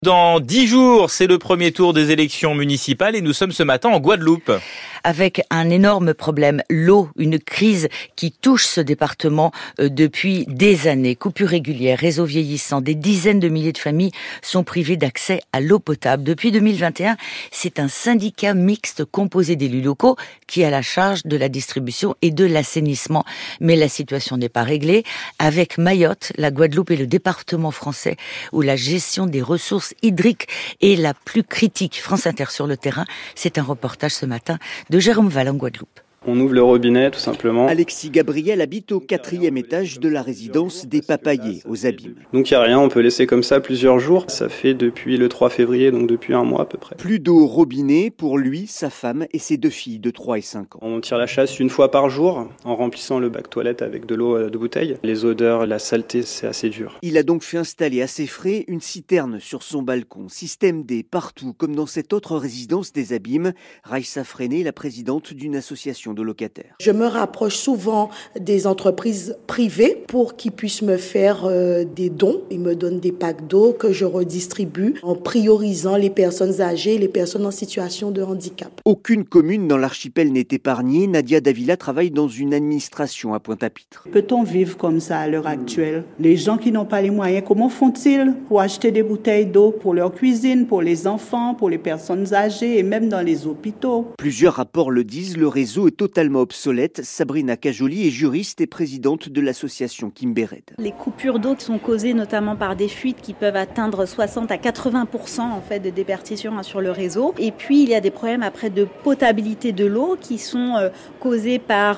Dans 10 jours, c'est le premier tour des élections municipales et nous sommes ce matin en Guadeloupe. Avec un énorme problème, l'eau, une crise qui touche ce département depuis des années. Coupures régulières, réseaux vieillissants, des dizaines de milliers de familles sont privées d'accès à l'eau potable. Depuis 2021, c'est un syndicat mixte composé d'élus locaux qui a la charge de la distribution et de l'assainissement. Mais la situation n'est pas réglée. Avec Mayotte, la Guadeloupe est le département français où la gestion des ressources hydriques est la plus critique. France Inter sur le terrain, c'est un reportage ce matin de Jérôme Val en Guadeloupe. On ouvre le robinet tout simplement. Alexis Gabriel habite au 4e étage de la résidence des Papayers aux Abîmes. Donc il n'y a rien, on peut laisser comme ça plusieurs jours. Ça fait depuis le 3 février, donc depuis un mois à peu près. Plus d'eau au robinet pour lui, sa femme et ses 2 filles de 3 et 5 ans. On tire la chasse une fois par jour en remplissant le bac toilette avec de l'eau de bouteille. Les odeurs, la saleté, c'est assez dur. Il a donc fait installer à ses frais une citerne sur son balcon. Système D partout, comme dans cette autre résidence des Abîmes. Raïssa Freinet, la présidente d'une association de locataires. Je me rapproche souvent des entreprises privées pour qu'ils puissent me faire des dons. Ils me donnent des packs d'eau que je redistribue en priorisant les personnes âgées et les personnes en situation de handicap. Aucune commune dans l'archipel n'est épargnée. Nadia Davila travaille dans une administration à Pointe-à-Pitre. Peut-on vivre comme ça à l'heure actuelle? Les gens qui n'ont pas les moyens, comment font-ils pour acheter des bouteilles d'eau pour leur cuisine, pour les enfants, pour les personnes âgées et même dans les hôpitaux? Plusieurs rapports le disent, le réseau est totalement obsolète. Sabrina Cajoli est juriste et présidente de l'association Kimbered. Les coupures d'eau qui sont causées notamment par des fuites qui peuvent atteindre 60 à 80% en fait de déperdition sur le réseau. Et puis il y a des problèmes après de potabilité de l'eau qui sont causés par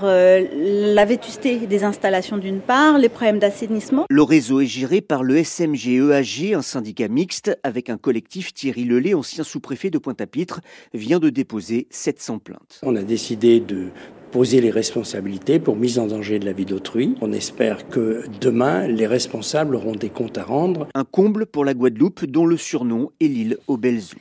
la vétusté des installations d'une part, les problèmes d'assainissement. Le réseau est géré par le SMG-EAG, un syndicat mixte avec un collectif. Thierry Lelay, ancien sous-préfet de Pointe-à-Pitre, vient de déposer 700 plaintes. On a décidé de poser les responsabilités pour mise en danger de la vie d'autrui. On espère que demain, les responsables auront des comptes à rendre. Un comble pour la Guadeloupe, dont le surnom est l'île aux belles eaux.